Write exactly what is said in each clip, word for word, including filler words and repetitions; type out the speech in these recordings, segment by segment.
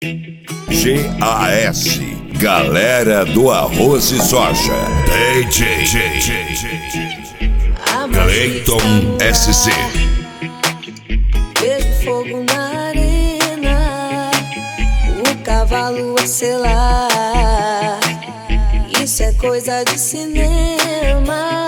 G A S, Galera do Arroz e Soja. D J Clayton S C. Vejo fogo na arena, o cavalo a selar. Isso é coisa de cinema.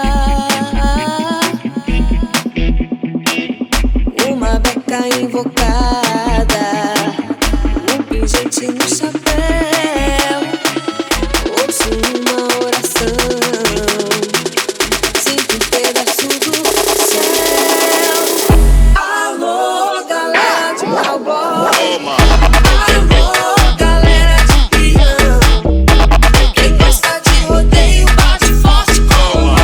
Uma beca invocada, um pingente no chapéu. Ouço uma oração, sinto um pedaço do céu. Alô, galera de cowboy. Alô, galera de peão. Quem gosta de rodeio bate forte com o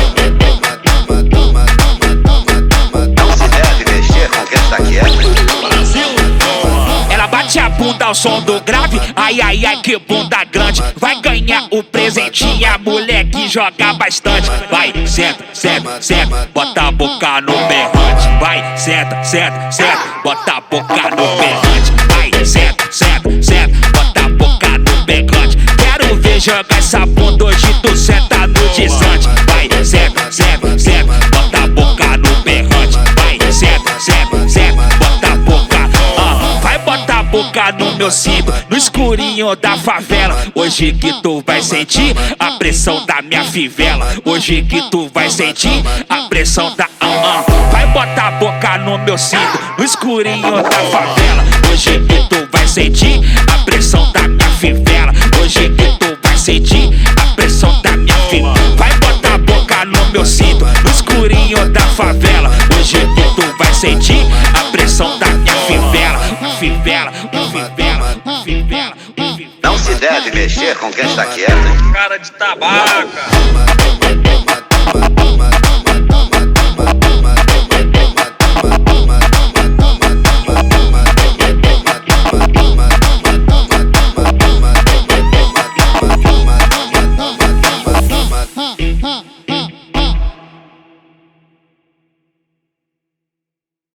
Não se deve mexer com quem está quieto. Ela bate a bunda ao som do grave. Ai, ai, ai, que bunda grande. Vai ganhar o presentinho, a mulher que joga bastante. Vai, senta, senta, senta, bota a boca no berrante. Vai, senta, senta, senta, bota a boca no berrante. Vai, senta, senta, senta, bota a boca no berrante. Quero ver jogar essa bunda hoje, tu senta no desante. Vai, senta, senta, senta, bota a boca no berrante. Vai, senta, senta, senta, bota a boca. Ah, vai botar a boca no meu cinto, no escurinho da favela. Hoje que tu vai sentir a pressão da minha fivela. Hoje que tu vai sentir a pressão da ah, ah. Vai botar a boca no meu cinto, no escurinho da favela. Hoje que tu vai sentir a pressão da minha fivela. Hoje que tu vai sentir a pressão da minha fivela. Vai botar a boca no meu cinto, no escurinho da favela. Hoje que tu vai sentir a pressão da minha fivela. Fivela, fivela, fivela, fivela. Não se deve mexer com quem está quieto. Cara de tabaca.